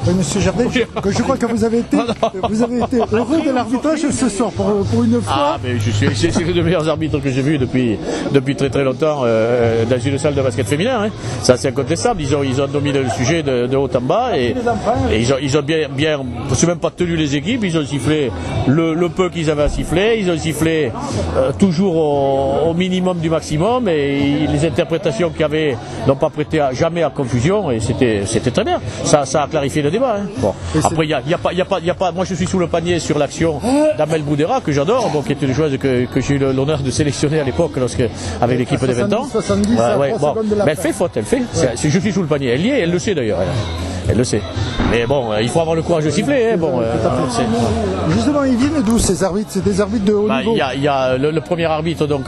Oui, monsieur Gerdet, je crois que vous avez été heureux de l'arbitrage ce soir, pour une fois. Ah, mais c'est l'un des meilleurs arbitres que j'ai vu depuis très très longtemps dans une salle de basket féminin. Hein. Ça, c'est incontestable. Ils ont dominé le sujet de haut en bas et ils ont bien, c'est même pas tenu les équipes. Ils ont sifflé le peu qu'ils avaient à siffler. Ils ont sifflé toujours au minimum du maximum et les interprétations qu'il y avait n'ont pas prêté jamais à confusion et c'était très bien. Ça a clarifié le débat. Hein. Bon. Après, il y a pas. Moi, je suis sous le panier sur l'action d'Amel Boudera que j'adore, donc qui est une joueuse que j'ai eu l'honneur de sélectionner à l'époque avec l'équipe des 20 ans. 70, ouais, bon. Mais elle fait faute, elle fait. Je suis sous le panier. Elle y est, elle le sait d'ailleurs. Elle le sait. Mais bon, il faut avoir le courage de siffler. Hein. Bon, justement, ils viennent d'où ces arbitres? C'est des arbitres de haut niveau. Il y a le premier arbitre, donc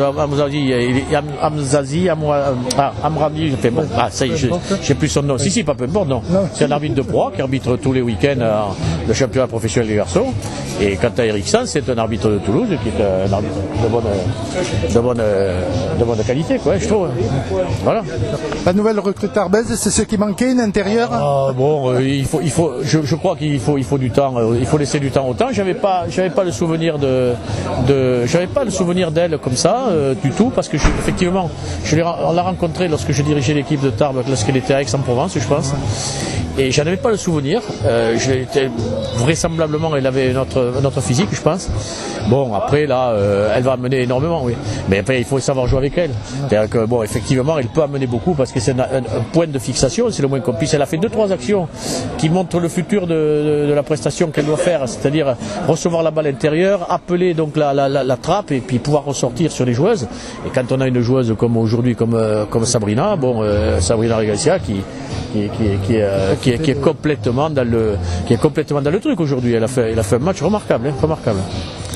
Amzazi, Amrani, bon, ça y est, je sais plus son nom. Si, pas peu importe, non. C'est un arbitre de proie qui arbitre tous les week-ends le championnat professionnel des garçons. Et quant à Eric Sanz, c'est un arbitre de Toulouse qui est un arbitre de bonne qualité, quoi, je trouve. Voilà. La nouvelle recrue Tarbez, c'est ce qui manquait, une intérieure. Bon, je crois qu'il faut du temps. Il faut laisser du temps au temps. J'avais pas le souvenir j'avais pas le souvenir d'elle comme ça du tout, parce que effectivement, on l'a rencontrée lorsque je dirigeais l'équipe de Tarbes, lorsqu'elle était à Aix-en-Provence, je pense. Et j'en avais pas le souvenir. Vraisemblablement, elle avait notre physique, je pense. Bon, après là, elle va amener énormément, oui. Mais après, il faut savoir jouer avec elle. C'est-à-dire que bon, effectivement, elle peut amener beaucoup parce que c'est un point de fixation, c'est le moins qu'on puisse. Elle a fait 2-3 actions qui montrent le futur de la prestation qu'elle doit faire, c'est-à-dire recevoir la balle intérieure, appeler donc la trappe et puis pouvoir ressortir sur les joueuses. Et quand on a une joueuse comme aujourd'hui, comme Sabrina, Sabrina Regacia qui est complètement dans le truc aujourd'hui. Elle a fait un match remarquable.